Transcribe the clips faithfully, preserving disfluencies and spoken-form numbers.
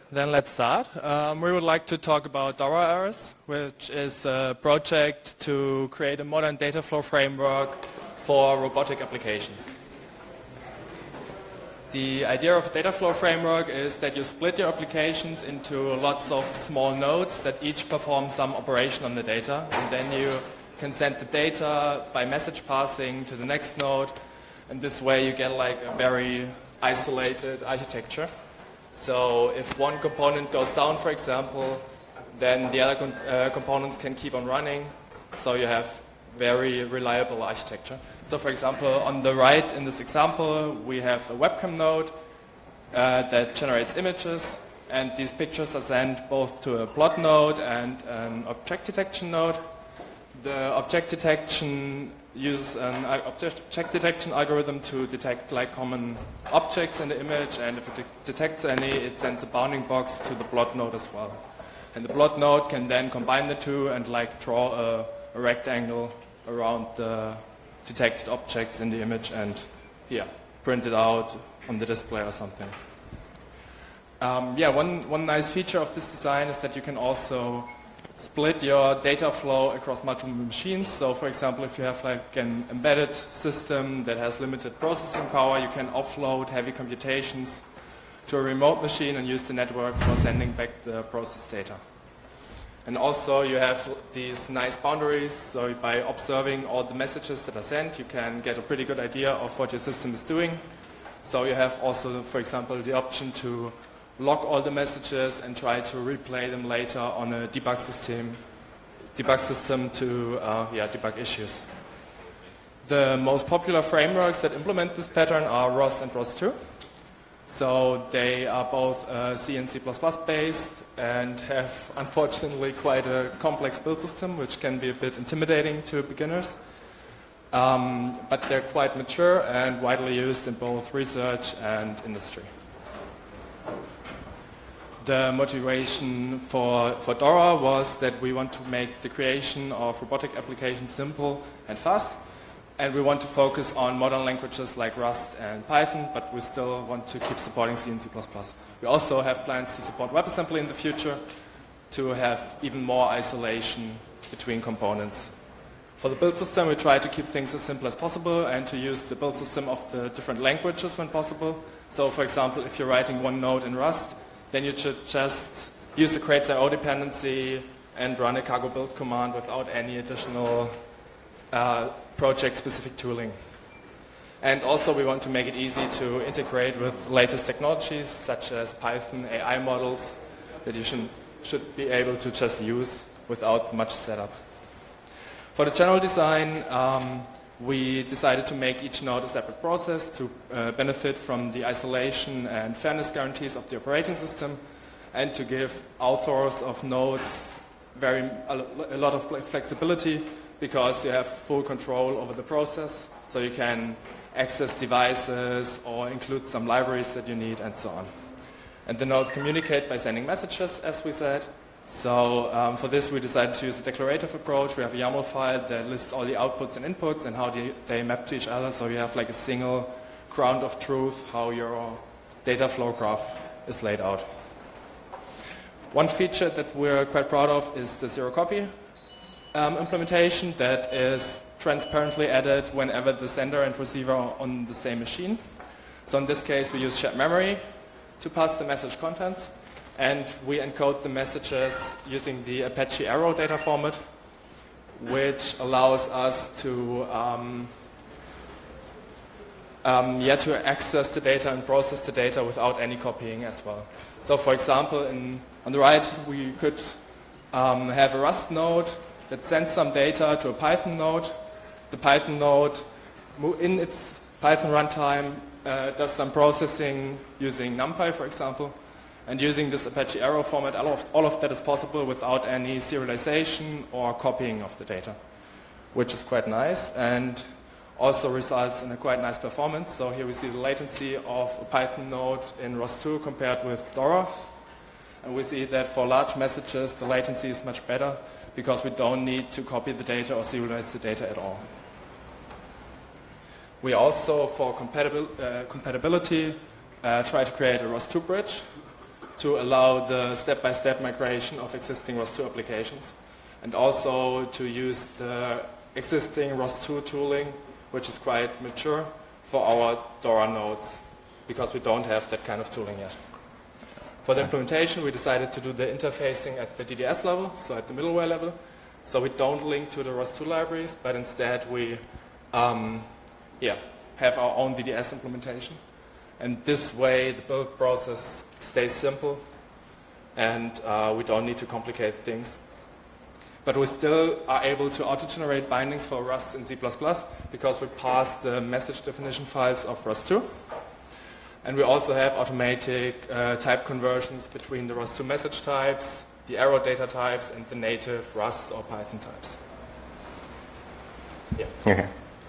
then let's start. Um, we would like to talk about Dora Eras, which is a project to create a modern data flow framework for robotic applications. The idea of a data flow framework is that you split your applications into lots of small nodes that each perform some operation on the data, and then you can send the data by message passing to the next node, and this way you get like a very isolated architecture. So if one component goes down, for example, then the other com uh, components can keep on running, so you have very reliable architecture. So for example, on the right in this example, we have a webcam node uh, that generates images, and these pictures are sent both to a plot node and an object detection node. The object detection uses an object detection algorithm to detect like common objects in the image, and if it de detects any, it sends a bounding box to the plot node as well. And the plot node can then combine the two and like draw a, a rectangle around the detected objects in the image and yeah, print it out on the display or something. Um, yeah, one, one nice feature of this design is that you can also split your data flow across multiple machines. So for example, if you have like an embedded system that has limited processing power, you can offload heavy computations to a remote machine and use the network for sending back the processed data. And also you have these nice boundaries, so by observing all the messages that are sent, you can get a pretty good idea of what your system is doing. So you have also, for example, the option to log all the messages and try to replay them later on a debug system, debug system to uh, yeah, debug issues. The most popular frameworks that implement this pattern are R O S and R O S two. So they are both uh, C and C plus plus based and have unfortunately quite a complex build system, which can be a bit intimidating to beginners. Um, but they're quite mature and widely used in both research and industry. The motivation for, for Dora was that we want to make the creation of robotic applications simple and fast, and we want to focus on modern languages like Rust and Python, but we still want to keep supporting C and C plus plus. We also have plans to support WebAssembly in the future to have even more isolation between components. For the build system, we try to keep things as simple as possible and to use the build system of the different languages when possible. So for example, if you're writing one node in Rust, then you should just use the creates dot I O dependency and run a cargo build command without any additional uh, project-specific tooling. And also we want to make it easy to integrate with latest technologies such as Python A I models that you should, should be able to just use without much setup. For the general design, um, we decided to make each node a separate process to uh, benefit from the isolation and fairness guarantees of the operating system, and to give authors of nodes very, a lot of flexibility, because you have full control over the process, so you can access devices or include some libraries that you need and so on. And the nodes communicate by sending messages, as we said. So um, for this we decided to use a declarative approach. We have a YAML file that lists all the outputs and inputs and how they, they map to each other, so you have like a single ground of truth how your data flow graph is laid out. One feature that we're quite proud of is the zero copy um, implementation that is transparently added whenever the sender and receiver are on the same machine. So in this case we use shared memory to pass the message contents, and we encode the messages using the Apache Arrow data format, which allows us to um, um, yeah, to access the data and process the data without any copying as well. So for example, in, on the right we could um, have a Rust node that sends some data to a Python node. The Python node, in its Python runtime, uh, does some processing using NumPy, for example. And using this Apache Arrow format, all of, all of that is possible without any serialization or copying of the data, which is quite nice and also results in a quite nice performance. So here we see the latency of a Python node in R O S two compared with Dora. And we see that for large messages, the latency is much better because we don't need to copy the data or serialize the data at all. We also, for compatibil uh, compatibility, uh, try to create a R O S two bridge to allow the step-by-step migration of existing R O S two applications, and also to use the existing R O S two tooling, which is quite mature, for our DORA nodes, because we don't have that kind of tooling yet. For the implementation, we decided to do the interfacing at the D D S level, so at the middleware level. So we don't link to the R O S two libraries, but instead we um, yeah, have our own D D S implementation. And this way, the build process stays simple, and uh, we don't need to complicate things. But we still are able to auto-generate bindings for Rust in C plus plus, because we pass the message definition files of R O S two. And we also have automatic uh, type conversions between the R O S two message types, the arrow data types, and the native Rust or Python types. Yeah. Okay.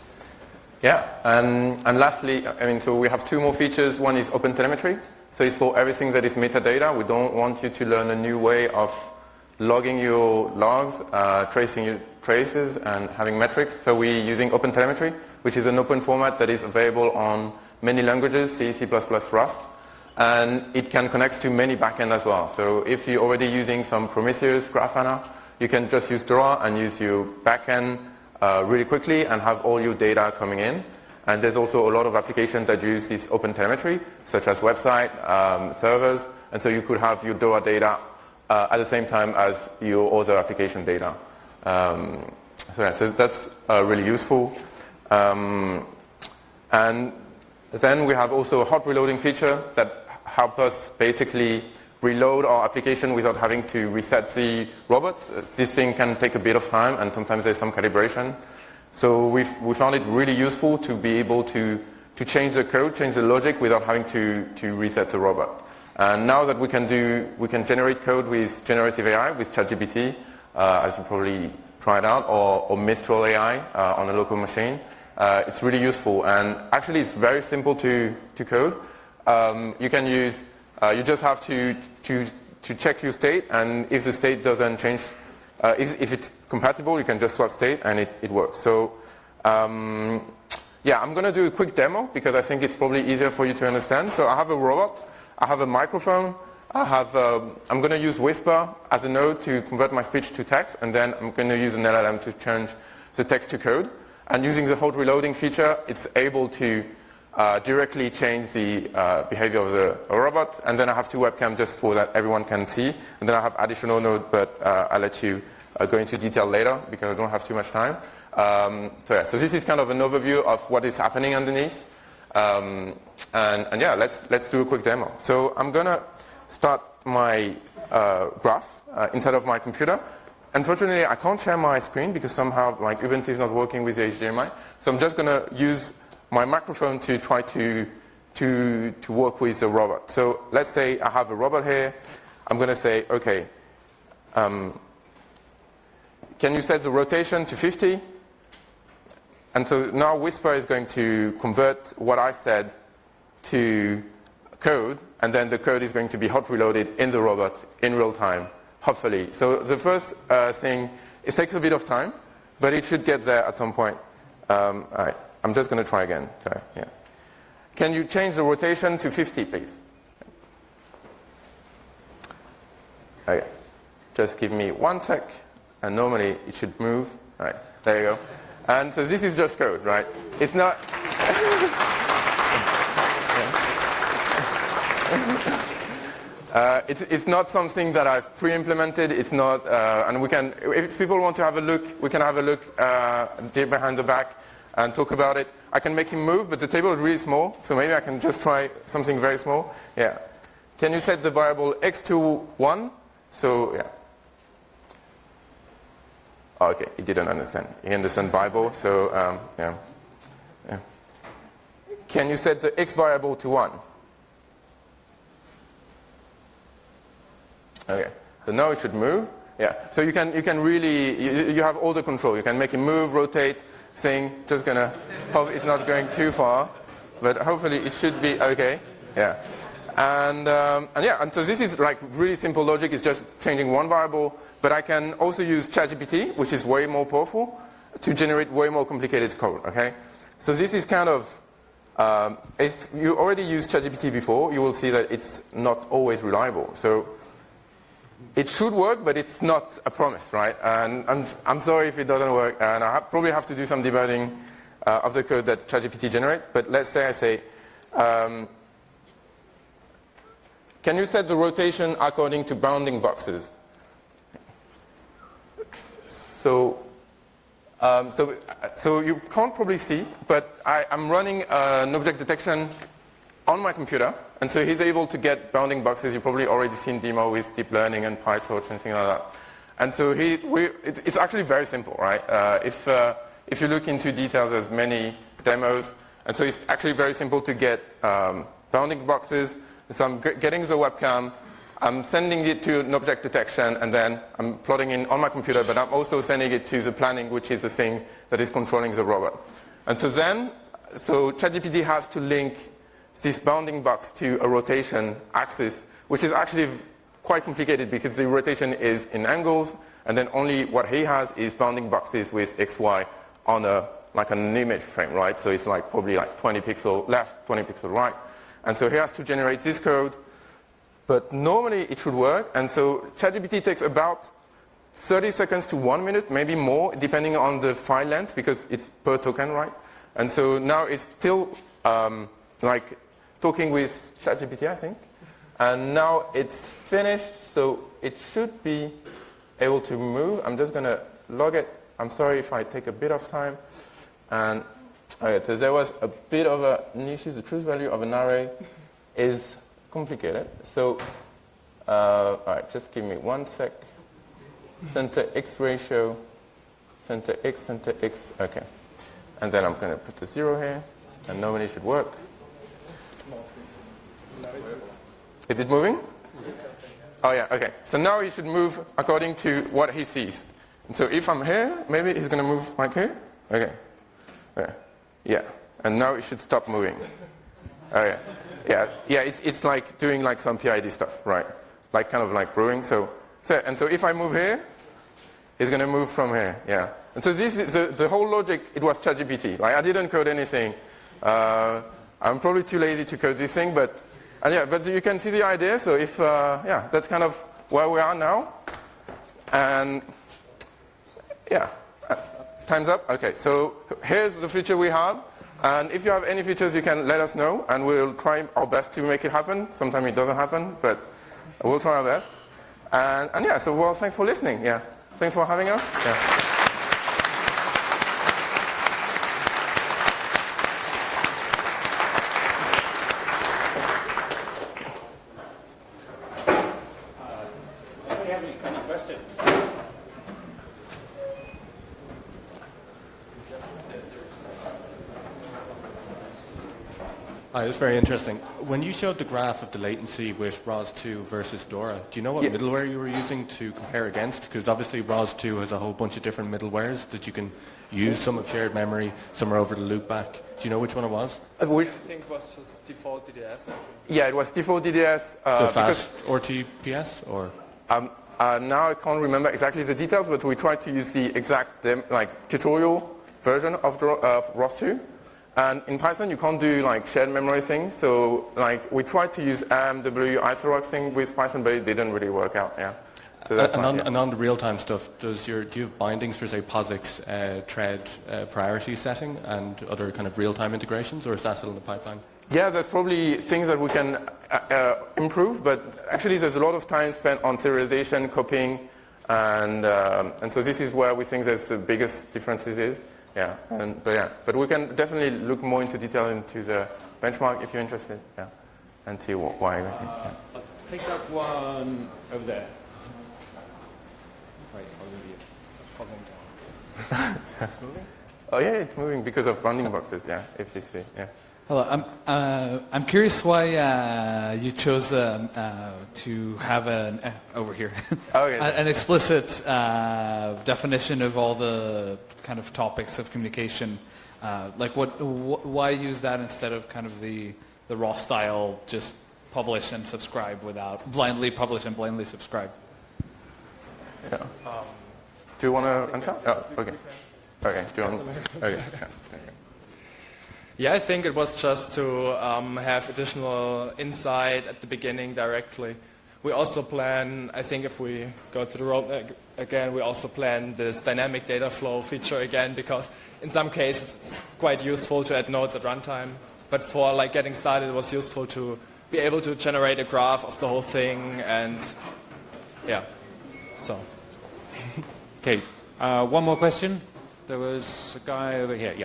Yeah, and, and lastly, I mean, so we have two more features. One is OpenTelemetry. So it's for everything that is metadata. We don't want you to learn a new way of logging your logs, uh, tracing your traces, and having metrics. So we're using OpenTelemetry, which is an open format that is available on many languages, C, C plus plus, Rust. And it can connect to many backends as well. So if you're already using some Prometheus, Grafana, you can just use DORA and use your backend Uh, really quickly and have all your data coming in. And there's also a lot of applications that use this OpenTelemetry, such as website, um, servers, and so you could have your DORA data uh, at the same time as your other application data. Um, so, yeah, so that's uh, really useful. Um, and then we have also a hot reloading feature that helps us basically reload our application without having to reset the robot. This thing can take a bit of time, and sometimes there's some calibration. So we've, we found it really useful to be able to, to change the code, change the logic without having to, to reset the robot. And now that we can do, we can generate code with generative A I, with ChatGPT, uh, as you probably tried out, or, or Mistral A I uh, on a local machine. Uh, it's really useful, and actually it's very simple to, to code. Um, you can use Uh, you just have to, to, to check your state, and if the state doesn't change, uh, if, if it's compatible, you can just swap state, and it, it works. So, um, yeah, I'm going to do a quick demo, because I think it's probably easier for you to understand. So I have a robot, I have a microphone, I have, um, I'm going to use Whisper as a node to convert my speech to text, and then I'm going to use an L L M to change the text to code. And using the hot reloading feature, it's able to Uh, directly change the uh, behavior of the robot, and then I have two webcams just for that everyone can see, and then I have additional node, but uh, I'll let you uh, go into detail later because I don't have too much time. Um, so yeah, so this is kind of an overview of what is happening underneath, um, and, and yeah, let's let's do a quick demo. So I'm gonna start my uh, graph uh, inside of my computer. Unfortunately, I can't share my screen because somehow like Ubuntu is not working with the H D M I, so I'm just gonna use my microphone to try to, to, to work with the robot. So let's say I have a robot here. I'm going to say, okay, um, can you set the rotation to fifty? And so now Whisper is going to convert what I said to code, and then the code is going to be hot reloaded in the robot in real time, hopefully. So the first uh, thing, it takes a bit of time, but it should get there at some point. Um, all right. I'm just going to try again. Sorry, yeah. Can you change the rotation to fifty, please? Okay. Just give me one sec, and normally it should move. All right, there you go. And so this is just code, right? It's not. uh, it's, it's not something that I've pre-implemented. It's not, uh, and we can. If people want to have a look, we can have a look uh, behind the back and talk about it. I can make him move, but the table is really small, so maybe I can just try something very small. Yeah. Can you set the variable x to one? So, yeah. Oh, okay, he didn't understand. He understands Bible, so, um, yeah. yeah. Can you set the x variable to one? Okay, so now it should move. Yeah, so you can, you can really, you, you have all the control. You can make him move, rotate, thing, just gonna hope it's not going too far, but hopefully it should be okay. Yeah, and um, and yeah, and so this is like really simple logic. It's just changing one variable, but I can also use ChatGPT, which is way more powerful, to generate way more complicated code. Okay, so this is kind of Um, if you already used ChatGPT before, you will see that it's not always reliable. So it should work, but it's not a promise, right? And I'm, I'm sorry if it doesn't work, and I ha probably have to do some debugging uh, of the code that ChatGPT generates. But let's say I say, um, can you set the rotation according to bounding boxes? So, um, so, so you can't probably see, but I, I'm running uh, an object detection on my computer, and so he's able to get bounding boxes. You've probably already seen demo with deep learning and PyTorch and things like that. And so he, we, it's, it's actually very simple, right? Uh, if, uh, if you look into details, there's many demos, and so it's actually very simple to get um, bounding boxes. So I'm getting the webcam, I'm sending it to an object detection, and then I'm plotting in on my computer, but I'm also sending it to the planning, which is the thing that is controlling the robot. And so then, so ChatGPT has to link this bounding box to a rotation axis, which is actually quite complicated because the rotation is in angles, and then only what he has is bounding boxes with X, Y on a, like an image frame, right? So it's like probably like twenty pixel left, twenty pixel right. And so he has to generate this code. But normally it should work, and so ChatGPT takes about thirty seconds to one minute, maybe more, depending on the file length, because it's per token, right? And so now it's still um, like talking with ChatGPT, I think. And now it's finished, so it should be able to move. I'm just going to log it. I'm sorry if I take a bit of time. And okay, so there was a bit of an issue. The truth value of an array is complicated. So, uh, all right, just give me one sec. Center X ratio, center X, center X, okay. And then I'm going to put the zero here, and normally it should work. Is it moving? Oh yeah, okay. So now he should move according to what he sees. And so if I'm here, maybe he's going to move like here. Okay. Okay. Yeah. And now it should stop moving. Okay. Yeah, yeah, it's, it's like doing like some P I D stuff, right? Like kind of like brewing. So, so and so if I move here, it's going to move from here, yeah. And so this is the, the whole logic. It was ChatGPT. Like I didn't code anything. Uh, I'm probably too lazy to code this thing, but and yeah, but you can see the idea. So if uh, yeah, that's kind of where we are now. And yeah, uh, time's up. Okay, so here's the feature we have. And if you have any features, you can let us know, and we'll try our best to make it happen. Sometimes it doesn't happen, but we'll try our best. And, and yeah, so well, thanks for listening. Yeah, thanks for having us. Yeah. Hi, it was very interesting. When you showed the graph of the latency with R O S two versus Dora, do you know what yeah. middleware you were using to compare against? Because obviously R O S two has a whole bunch of different middlewares that you can use. Some have shared memory, some are over the loopback. Do you know which one it was? Uh, which? I think it was just default D D S. Yeah, it was default D D S. Uh, the fast R T P S, or? Um, uh, now I can't remember exactly the details, but we tried to use the exact dem like tutorial version of, uh, of R O S two. And in Python, you can't do like shared memory things. So like we tried to use A M W Isorox thing with Python, but it didn't really work out. Yeah. So that's and, fine, on, yeah. and on the real-time stuff, does your do you have bindings for say POSIX uh, thread uh, priority setting and other kind of real-time integrations, or is that still in the pipeline? Yeah, there's probably things that we can uh, uh, improve, but actually there's a lot of time spent on serialization, copying, and um, and so this is where we think there's the biggest differences is. Yeah, and, but yeah, but we can definitely look more into detail into the benchmark if you're interested. Yeah, and see wh why. Uh, I'll take that one over there. Wait, I'll move you. It's moving? Oh yeah, it's moving because of bounding boxes. Yeah, if you see. Yeah. Hello, I'm uh, I'm curious why uh, you chose um, uh, to have an uh, over here Oh, yeah. an explicit uh, definition of all the kind of topics of communication. Uh, like, what wh why use that instead of kind of the the raw style, just publish and subscribe without blindly publish and blindly subscribe? Yeah. Um, Do you want to answer? Oh, okay. Okay. Do you want? Okay. Yeah. Okay. Yeah, I think it was just to um, have additional insight at the beginning directly. We also plan, I think if we go to the roadmap again, we also plan this dynamic data flow feature again, because in some cases it's quite useful to add nodes at runtime. But for like getting started, it was useful to be able to generate a graph of the whole thing, and yeah, so. Okay, uh, one more question. There was a guy over here. Yeah.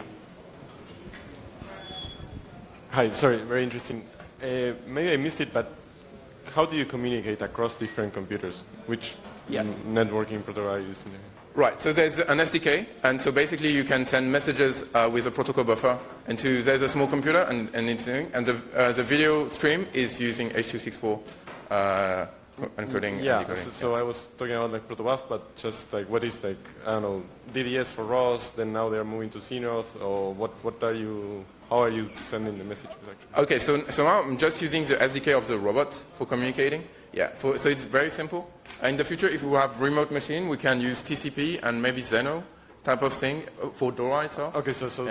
Hi, sorry, very interesting. Uh, maybe I missed it, but how do you communicate across different computers? Which Yeah. n- networking protocol are you using there? Right, so there's an S D K, and so basically you can send messages uh, with a protocol buffer into, there's a small computer, and, and it's doing, and the, uh, the video stream is using H two sixty-four uh, encoding. Yeah, and decoding. so, so I was talking about like protobuf, but just like what is like, I don't know, D D S for R O S, then now they're moving to C N O T, or what, what are you, how are you sending the messages actually? Okay, so, so now I'm just using the S D K of the robot for communicating. Yeah, for, so it's very simple. In the future, if we have remote machine, we can use T C P and maybe Zeno type of thing for Dora itself. Okay, so, so